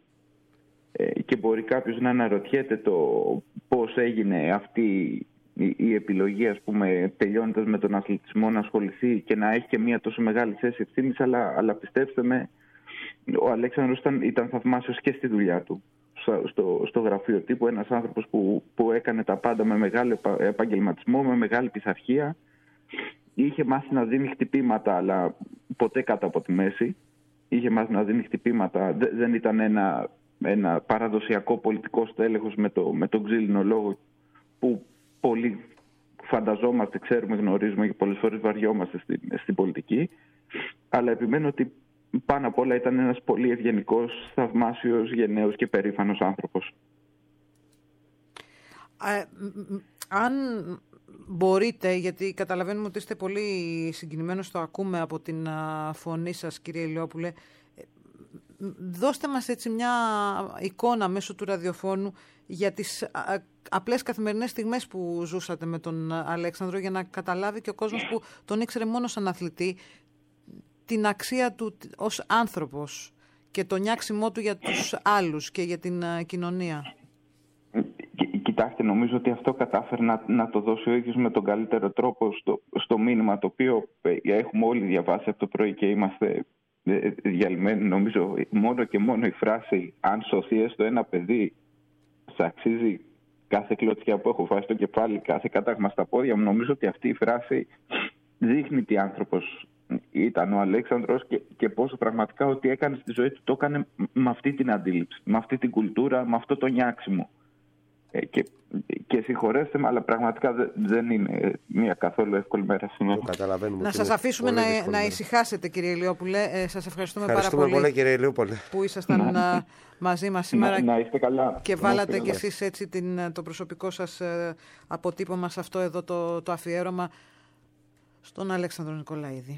και μπορεί κάποιος να αναρωτιέται το πώς έγινε αυτή η επιλογή, ας πούμε, τελειώνοντας με τον αθλητισμό, να ασχοληθεί και να έχει και μια τόσο μεγάλη θέση ευθύνης, αλλά πιστέψτε με, ο Αλέξανδρος ήταν θαυμάσιος και στη δουλειά του. Στο γραφείο τύπου, ένας άνθρωπος που έκανε τα πάντα με μεγάλο επαγγελματισμό, με μεγάλη πειθαρχία. Είχε μάθει να δίνει χτυπήματα, αλλά ποτέ κάτω από τη μέση. Είχε μάθει να δίνει χτυπήματα. Δεν ήταν ένα παραδοσιακό πολιτικό στέλεχος με τον ξύλινο λόγο που πολλοί φανταζόμαστε, ξέρουμε, γνωρίζουμε και πολλές φορές βαριόμαστε στην πολιτική. Αλλά επιμένω ότι πάνω απ' όλα ήταν ένας πολύ ευγενικός, θαυμάσιος, γενναίος και περήφανος άνθρωπος. Αν μπορείτε, γιατί καταλαβαίνουμε ότι είστε πολύ συγκινημένος, το ακούμε από την φωνή σας, κύριε Ηλιόπουλε, δώστε μας έτσι μια εικόνα μέσω του ραδιοφώνου για τις απλές καθημερινές στιγμές που ζούσατε με τον Αλέξανδρο, για να καταλάβει και ο κόσμος που τον ήξερε μόνο σαν αθλητή την αξία του ως άνθρωπος και το νιάξιμό του για τους άλλους και για την κοινωνία. Κοιτάξτε, νομίζω ότι αυτό κατάφερε να το δώσει ο ίδιος με τον καλύτερο τρόπο στο μήνυμα, το οποίο έχουμε όλοι διαβάσει από το πρωί και είμαστε διαλυμένοι. Νομίζω μόνο και μόνο η φράση «αν σωθεί έστω ένα παιδί», σε αξίζει κάθε κλωτσιά που έχω φάει στο κεφάλι, κάθε κατάγμα στα πόδια μου. Νομίζω ότι αυτή η φράση δείχνει τι άνθρωπος ήταν ο Αλέξανδρος και πόσο πραγματικά ό,τι έκανε στη ζωή του το έκανε με αυτή την αντίληψη, με αυτή την κουλτούρα, με αυτό το νιάξιμο. Και συγχωρέστε με, αλλά πραγματικά δεν είναι μια καθόλου εύκολη μέρα σήμερα. Να σας αφήσουμε να ησυχάσετε, κύριε Ηλιόπουλε. Σας ευχαριστούμε πάρα πολύ, κύριε Ηλιόπουλε, που ήσασταν μαζί μας σήμερα. Να είστε καλά. Και βάλατε κι εσείς έτσι το προσωπικό σας αποτύπωμα σε αυτό εδώ το αφιέρωμα στον Αλέξανδρο Νικολαίδη.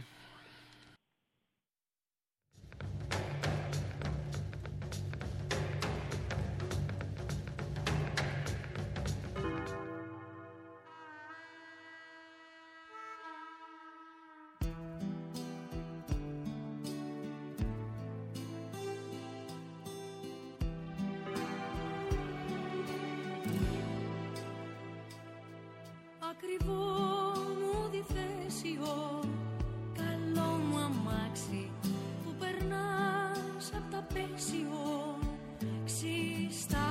ακριβό μου διθέσιο, καλό μου αμάξι που περνάς απ' τα πέσιο, ξυστά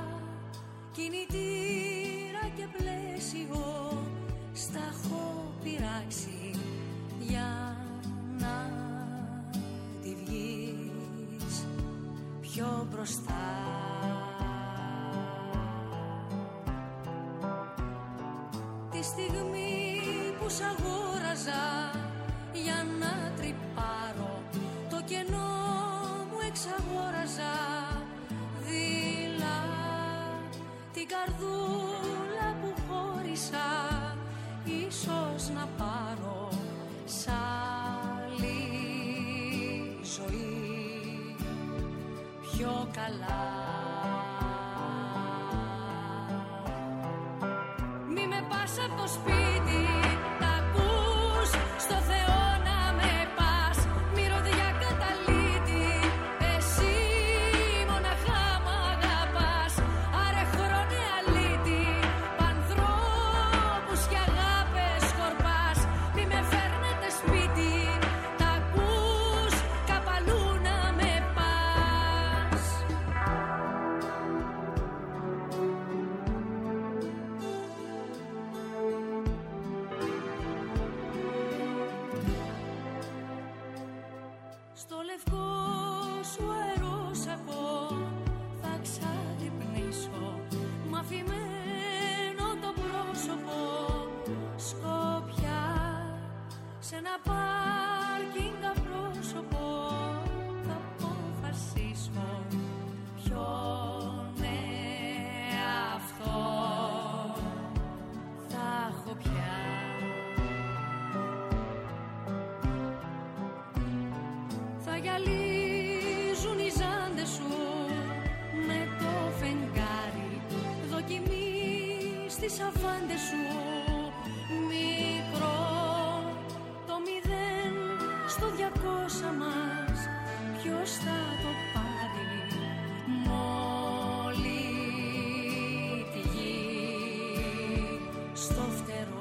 κινητήρα και πλαίσιο, στα έχω πειράξει για να τη βγεις πιο μπροστά. Τη στιγμή που σ' αγόραζα για να τρυπάρω, το κενό μου εξαγόραζα δειλά, την καρδούλα που χώρισα ίσως να πάρω σ' άλλη ζωή πιο καλά. Μη με πας απ' το σπίτι, τα ακούς, στο Θεό να με πας, μυρωδιά καταλήτη, εσύ μοναχά μ' αγαπάς, άρε χρόνε αλήτη, πανδρόπους και αγάπες σκορπάς, μη με φέρνετε σπίτι, τα ακούς, καπαλού να με πας. Στο λευκό σου αερόσακο θα ξαγρυπνήσω, μ' αφημένο το πρόσωπο, Σκόπια σε ένα πάρκινγκ απρόσωπο, θα αποφασίσω ποιον εαυτό θα έχω πια. Θα γυαλίζουν οι ζάντες σου με το φεγγάρι, δοκιμή στις αφάντες σου, μικρό το 0 στο 200 μας, ποιος θα το πάρει μόλι τη γη στο φτερό.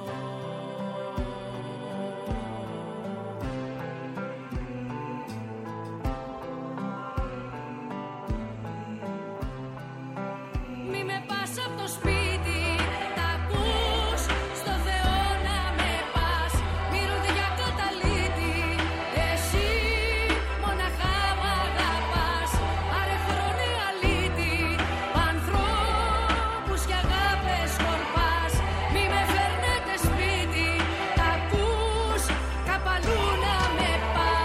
Μη με πας απ' το σπίτι, τα ακούς, στο Θεό να με πας, μυρωδιά καταλήτη, εσύ μοναχά μ' αγαπάς, άρε χρόνε αλήτη, ανθρώπους και αγάπες σκορπάς, μη με φέρνετε σπίτι, τα ακούς, καπαλού να με πας.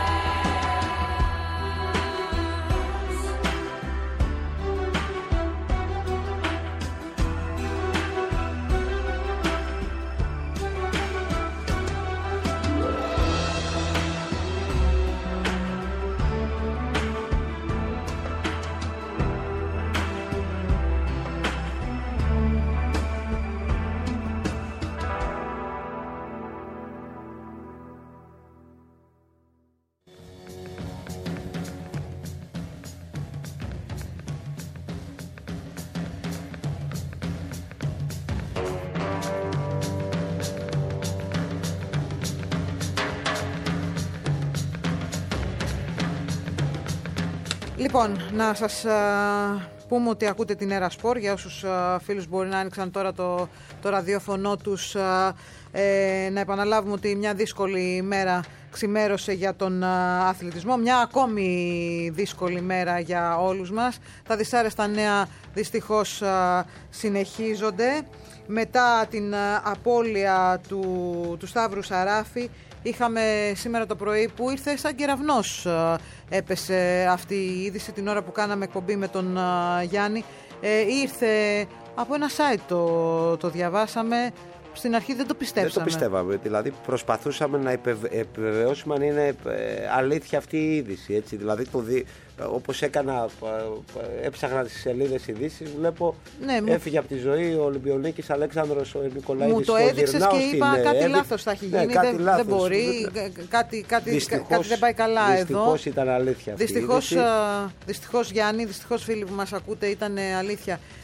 Λοιπόν, να σας πούμε ότι ακούτε την Έρα Σπορ. Για όσους φίλους μπορεί να άνοιξαν τώρα το ραδιόφωνο τους, να επαναλάβουμε ότι μια δύσκολη μέρα ξημέρωσε για τον αθλητισμό. Μια ακόμη δύσκολη μέρα για όλους μας. Τα δυσάρεστα νέα δυστυχώς συνεχίζονται. Μετά την απώλεια του Σταύρου Σαράφη, είχαμε σήμερα το πρωί που ήρθε σαν κεραυνός, έπεσε αυτή η είδηση την ώρα που κάναμε εκπομπή με τον Γιάννη. Ήρθε από ένα site, το διαβάσαμε. Στην αρχή δεν το πιστέψαμε. Δεν το πιστεύαμε. Δηλαδή προσπαθούσαμε να επιβεβαιώσουμε αν είναι αλήθεια αυτή η είδηση. Έτσι. Δηλαδή όπως έκανα, έψαχνα τις σελίδες ειδήσεις, βλέπω έφυγε από τη ζωή ο Ολυμπιονίκης Αλέξανδρος ο Νικολαίδης. Μου το έδειξες και είπα κάτι λάθος θα έχει γίνει, δεν μπορεί, κάτι δεν πάει καλά εδώ. Δυστυχώς ήταν αλήθεια αυτή η είδηση. Δυστυχώς Γιάννη, δυστυχώς φίλοι που μας ακούτε, ήταν αλήθεια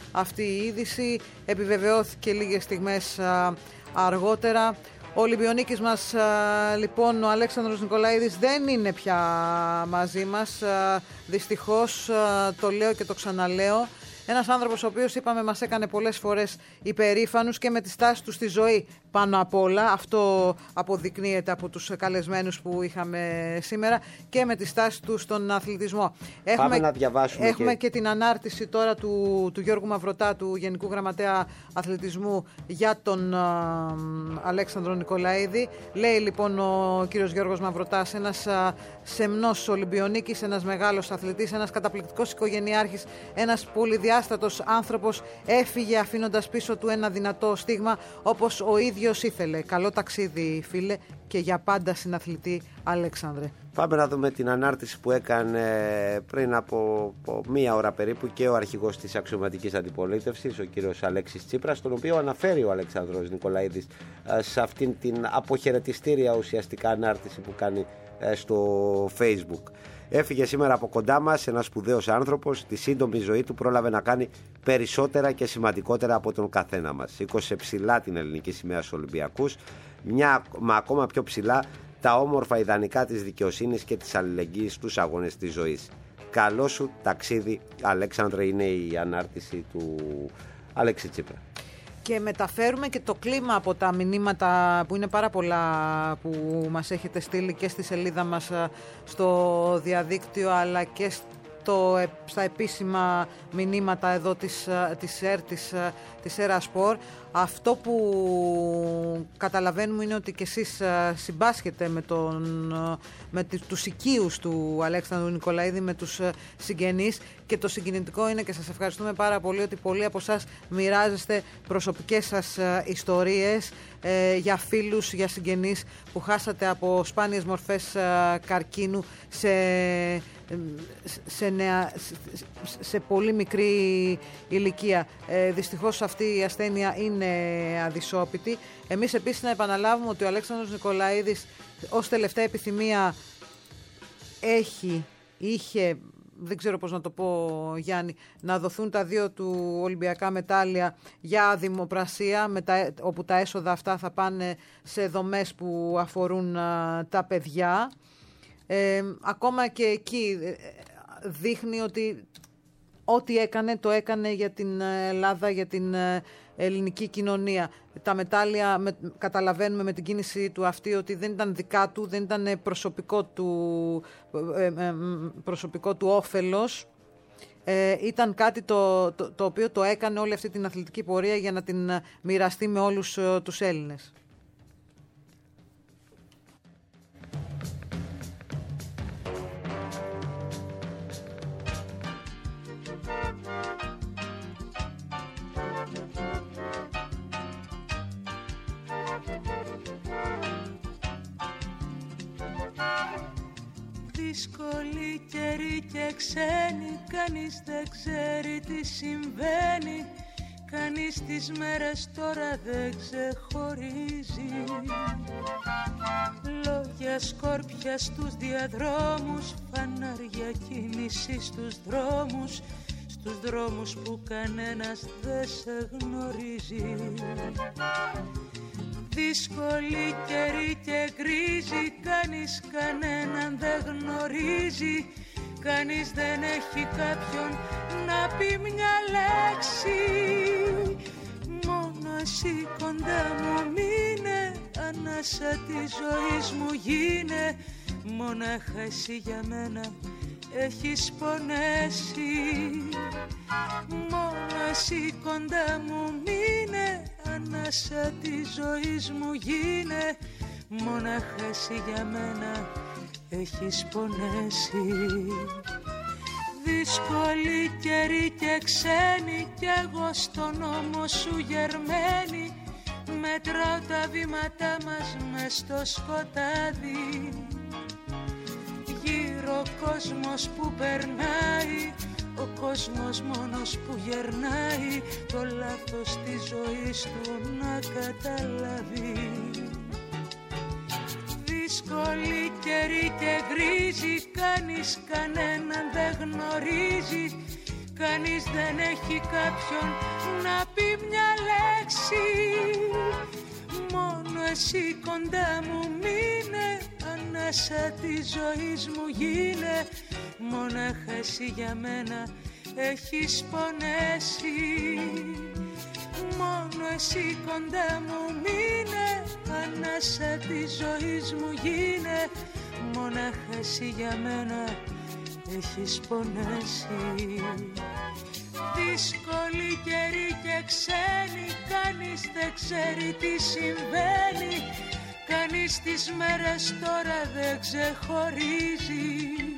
αυτή η είδηση. Επιβεβαιώθηκε λίγες στιγμές αργότερα. Ο Ολυμπιονίκης μας, λοιπόν, ο Αλέξανδρος Νικολαίδης, δεν είναι πια μαζί μας. Δυστυχώς, το λέω και το ξαναλέω. Ένας άνθρωπος ο οποίος, είπαμε, μας έκανε πολλές φορές υπερήφανους και με τη στάση του στη ζωή πάνω απ' όλα. Αυτό αποδεικνύεται από τους καλεσμένους που είχαμε σήμερα και με τη στάση του στον αθλητισμό. Πάμε να διαβάσουμε. Έχουμε και την ανάρτηση τώρα του Γιώργου Μαυρωτά, του Γενικού Γραμματέα Αθλητισμού, για τον Αλέξανδρο Νικολαίδη. Λέει λοιπόν ο κύριος Γιώργος Μαυροτάς, ένας σεμνός Ολυμπιονίκης, ένας μεγάλος αθλητής, ένας καταπληκτικός οικογενειάρχης, ένας πολυδιάστατος άνθρωπος, έφυγε αφήνοντας πίσω του ένα δυνατό στίγμα, όπως ο ίδιος ήθελε. Καλό ταξίδι, φίλε, και για πάντα συναθλητή Αλέξανδρε. Πάμε να δούμε την ανάρτηση που έκανε πριν από μία ώρα περίπου και ο αρχηγός της αξιωματικής αντιπολίτευσης, ο κύριος Αλέξης Τσίπρας, τον οποίο αναφέρει ο Αλέξανδρος Νικολαίδης σε αυτήν την αποχαιρετιστήρια ουσιαστικά ανάρτηση που κάνει στο Facebook. Έφυγε σήμερα από κοντά μας ένας σπουδαίος άνθρωπος. Τη σύντομη ζωή του πρόλαβε να κάνει περισσότερα και σημαντικότερα από τον καθένα μας. Σήκωσε ψηλά την ελληνική σημαία στους Ολυμπιακούς, μα ακόμα πιο ψηλά τα όμορφα ιδανικά της δικαιοσύνης και της αλληλεγγύης στους αγώνες της ζωής. Καλό σου ταξίδι, Αλέξανδρε, είναι η ανάρτηση του Αλέξη Τσίπρα. Και μεταφέρουμε και το κλίμα από τα μηνύματα που είναι πάρα πολλά που μας έχετε στείλει και στη σελίδα μας στο διαδίκτυο, αλλά και στα επίσημα μηνύματα εδώ της Έρα Σπορ. Αυτό που καταλαβαίνουμε είναι ότι και εσείς συμπάσχετε με τους οικείους του Αλέξανδρου Νικολαίδη, με τους συγγενείς, και το συγκινητικό είναι, και σας ευχαριστούμε πάρα πολύ, ότι πολλοί από εσάς μοιράζεστε προσωπικές σας ιστορίες για φίλους, για συγγενείς που χάσατε από σπάνιες μορφές καρκίνου σε πολύ μικρή ηλικία. Δυστυχώς αυτή η ασθένεια είναι αδυσόπιτη. Εμείς επίσης να επαναλάβουμε ότι ο Αλέξανδρος Νικολαίδης ως τελευταία επιθυμία είχε, δεν ξέρω πώς να το πω, Γιάννη, να δοθούν τα 2 του Ολυμπιακά μετάλλια για δημοπρασία, όπου τα έσοδα αυτά θα πάνε σε δομές που αφορούν τα παιδιά. Ακόμα και εκεί δείχνει ότι ό,τι έκανε, το έκανε για την Ελλάδα, για την ελληνική κοινωνία. Τα μετάλλια, καταλαβαίνουμε με την κίνηση του αυτή, ότι δεν ήταν δικά του, δεν ήταν προσωπικό του όφελος. Ήταν κάτι το οποίο το έκανε όλη αυτή την αθλητική πορεία για να την μοιραστεί με όλους τους Έλληνες. Δύσκολη καιρή και ξένη, κανείς δεν ξέρει τι συμβαίνει. Κανείς τις μέρες τώρα δεν ξεχωρίζει. Λόγια σκόρπια στους διαδρόμους, φανάρια κίνηση στους δρόμους που κανένας δεν σε γνωρίζει. Δύσκολη καιρή και γκρίζη, κανείς κανέναν δεν γνωρίζει. Κανείς δεν έχει κάποιον να πει μια λέξη. Μόνο εσύ κοντά μου μείνε, ανάσα της ζωής μου γίνε. Μονάχα εσύ για μένα έχεις πονέσει. Μόνο εσύ κοντά μου μείνε, ανάσα της ζωής μου γίνε. Μονάχα εσύ για μένα έχεις πονέσει. Δύσκολη καιρή και ξένη, κι εγώ στον νόμο σου γερμένη. Μετράω τα βήματά μας μες στο σκοτάδι. Γύρω κόσμος που περνάει, ο κόσμος μόνος που γερνάει. Το λάθος της ζωής του να καταλάβει. Δύσκολη καιρή και γκρίζη, κανείς κανέναν δεν γνωρίζει. κανείς δεν έχει κάποιον να πει μια λέξη. Μόνο εσύ κοντά μου μείνε, ανάσα της ζωής μου γίνε. Μονάχα εσύ για μένα έχεις πονέσει. Μόνο εσύ κοντά μου μείνε, ανάσα της ζωής μου γίνε. Μονάχα εσύ για μένα έχεις πονέσει. Δύσκολη καιρή και ξένη, κανείς δεν ξέρει τι συμβαίνει. Κανείς τις μέρες τώρα δεν ξεχωρίζει.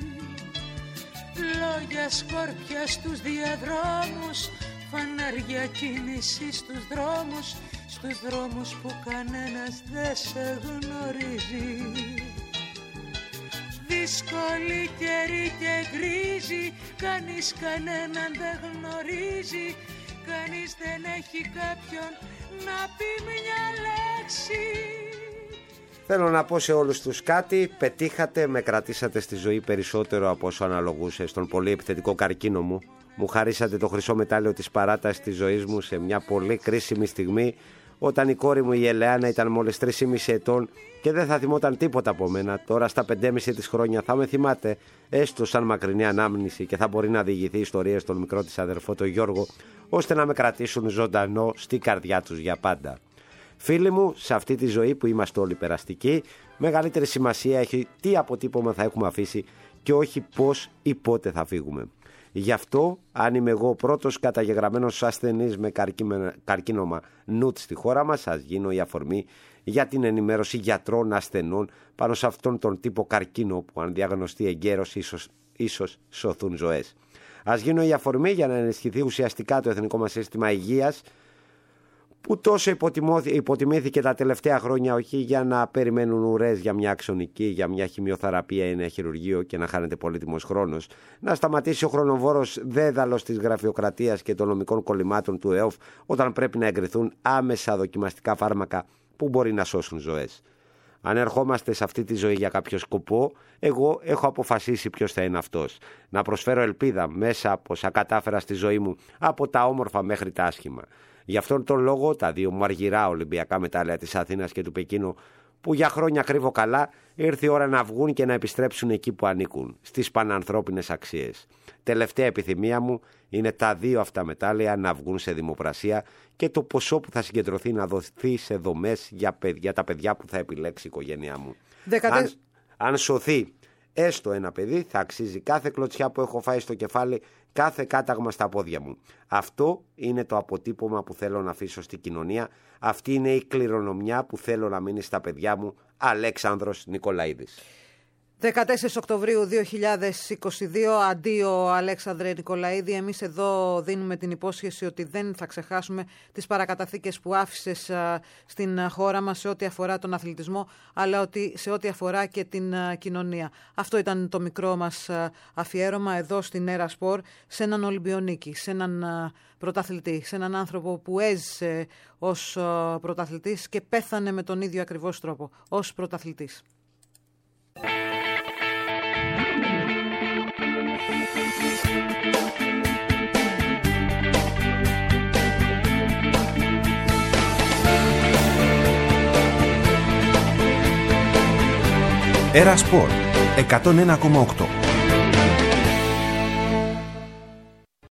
Λόγια σκόρπια στους διαδρόμους, φανάρια κίνηση στους δρόμους που κανένας δεν σε γνωρίζει. Δύσκολη καιρή και γκρίζη, κανείς κανέναν δεν γνωρίζει. Κανείς δεν έχει κάποιον να πει μια λέξη. Θέλω να πω σε όλους τους κάτι, πετύχατε, με κρατήσατε στη ζωή περισσότερο από όσο αναλογούσε στον πολύ επιθετικό καρκίνο μου. Μου χαρίσατε το χρυσό μετάλλιο της παράτασης της ζωής μου σε μια πολύ κρίσιμη στιγμή, όταν η κόρη μου η Ελεάνα ήταν μόλις 3,5 ετών και δεν θα θυμόταν τίποτα από μένα. Τώρα στα 5,5 της χρόνια θα με θυμάται, έστω σαν μακρινή ανάμνηση, και θα μπορεί να διηγηθεί ιστορίες στον μικρό της αδερφό τον Γιώργο, ώστε να με κρατήσουν ζωντανό στη καρδιά τους για πάντα. Φίλοι μου, σε αυτή τη ζωή που είμαστε όλοι περαστικοί, μεγαλύτερη σημασία έχει τι αποτύπωμα θα έχουμε αφήσει και όχι πώς ή πότε θα φύγουμε. Γι' αυτό, αν είμαι εγώ πρώτος καταγεγραμμένος ασθενής με καρκίνωμα νούτ στη χώρα μας, ας γίνω η αφορμή για την ενημέρωση γιατρών ασθενών πάνω σε αυτόν τον τύπο καρκίνο που, αν διαγνωστεί εγκαίρος, ίσως σωθούν ζωές. Ας γίνω η αφορμή για να ενισχυθεί ουσιαστικά το εθνικό μας σύστημα υγείας, που τόσο υποτιμήθηκε τα τελευταία χρόνια, όχι για να περιμένουν ουρές για μια αξονική, για μια χημειοθεραπεία ή ένα χειρουργείο και να χάνεται πολύτιμος χρόνος, να σταματήσει ο χρονοβόρος δέδαλος της γραφειοκρατίας και των νομικών κολλημάτων του ΕΟΦ όταν πρέπει να εγκριθούν άμεσα δοκιμαστικά φάρμακα που μπορεί να σώσουν ζωές. Αν ερχόμαστε σε αυτή τη ζωή για κάποιο σκοπό, εγώ έχω αποφασίσει ποιος θα είναι αυτός. Να προσφέρω ελπίδα μέσα από όσα κατάφερα στη ζωή μου, από τα όμορφα μέχρι τα άσχημα. Γι' αυτόν τον λόγο τα δύο μου αργυρά Ολυμπιακά μετάλλια της Αθήνας και του Πεκίνου, που για χρόνια κρύβω καλά, ήρθε η ώρα να βγουν και να επιστρέψουν εκεί που ανήκουν, στις πανανθρώπινες αξίες. Τελευταία επιθυμία μου είναι τα δύο αυτά μετάλλια να βγουν σε δημοπρασία και το ποσό που θα συγκεντρωθεί να δοθεί σε δομές για τα παιδιά που θα επιλέξει η οικογένειά μου. Αν σωθεί έστω ένα παιδί, θα αξίζει κάθε κλωτσιά που έχω φάει στο κεφάλι, κάθε κάταγμα στα πόδια μου. Αυτό είναι το αποτύπωμα που θέλω να αφήσω στην κοινωνία. Αυτή είναι η κληρονομιά που θέλω να μείνει στα παιδιά μου. Αλέξανδρος Νικολαίδης. 14 Οκτωβρίου 2022, αντίο Αλέξανδρε Νικολαίδη. Εμείς εδώ δίνουμε την υπόσχεση ότι δεν θα ξεχάσουμε τις παρακαταθήκες που άφησες στην χώρα μας σε ό,τι αφορά τον αθλητισμό, αλλά ότι σε ό,τι αφορά και την κοινωνία. Αυτό ήταν το μικρό μας αφιέρωμα εδώ στην Έρα Σπορ, σε έναν Ολυμπιονίκη, σε έναν πρωταθλητή, σε έναν άνθρωπο που έζησε ως πρωταθλητής και πέθανε με τον ίδιο ακριβώς τρόπο, ως πρωταθλητής. Έρα Σπορ 101,8.